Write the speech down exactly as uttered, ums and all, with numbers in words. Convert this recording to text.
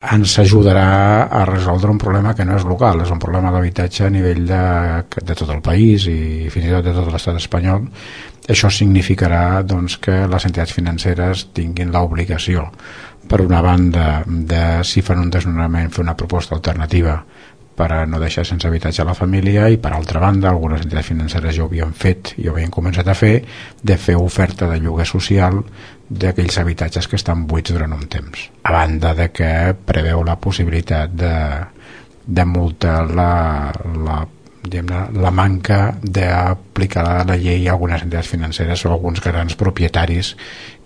ens ajudarà a resoldre un problema que no és local, és un problema d'habitatge a nivell de, de tot el país i fins i tot de tot l'estat espanyol. Això significarà doncs, que les entitats financeres tinguin l'obligació, per una banda, de, si fan un desnonament, fer una proposta alternativa per a no deixar sense habitatge a la família, i per altra banda algunes entitats financeres ja ho havien fet i ho havien començat a fer, de fer oferta de lloguer social d'aquells habitatges que estan buits durant un temps, a banda de que preveu la possibilitat de, de multar la, la, la manca d'aplicar la llei a algunes entitats financeres o a alguns grans propietaris